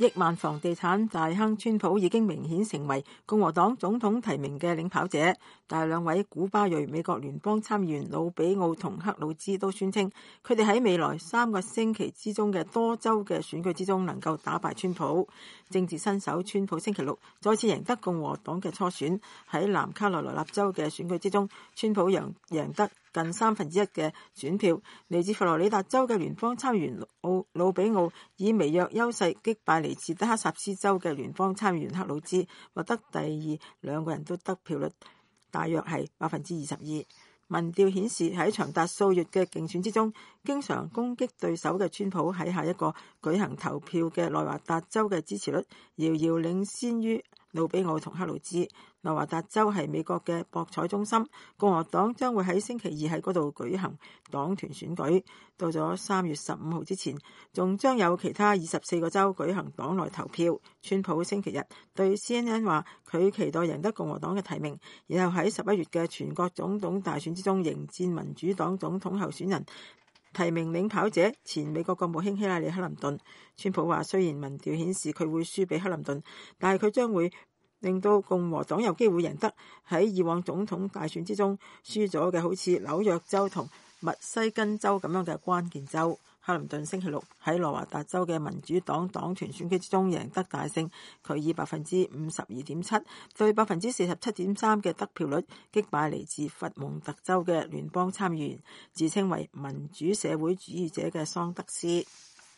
億萬房地產大亨川普已經明顯成為共和黨總統提名嘅領跑者，但兩位古巴裔美國聯邦參議員魯比奧同克魯茲都宣稱，佢哋喺未來3個星期之中嘅多州嘅選舉之中能夠打敗川普。政治新手川普星期六再次贏得共和黨嘅初選，喺南卡羅來納州嘅選舉之中，川普贏得近1/3嘅選票。嚟自佛羅里達州嘅聯邦參議員魯比奧以微弱優勢擊敗嚟自德克薩斯州嘅聯邦參議員克魯茲，獲得第二，兩個人都得票率大約係22%。民調顯示喺長達數月嘅競選之中，經常攻擊對手嘅川普喺下一個舉行投票嘅內華達州嘅支持率遙遙領先於魯比奧同克魯茲。內華達州係美國嘅博彩中心，共和黨將會喺星期二喺嗰度舉行黨團選舉。到咗3月15號之前，仲將有其他24個州舉行黨內投票。川普星期日對 CNN 話，佢期待贏得共和黨嘅提名，然後喺11月嘅全國總統大選之中迎戰民主黨總統候選人提名領跑者前美國國務卿希拉里·克林頓。川普話，雖然民調顯示佢會輸俾克林頓，但係佢將會令到共和黨有機會贏得喺以往總統大選之中輸咗嘅好似紐約州同密西根州咁樣嘅關鍵州。克林頓星期六喺內華達州嘅民主黨黨團選舉之中贏得大勝，佢以52.7%對47.3%嘅得票率擊敗嚟自佛蒙特州嘅聯邦參議員，自稱為民主社會主義者嘅桑德斯。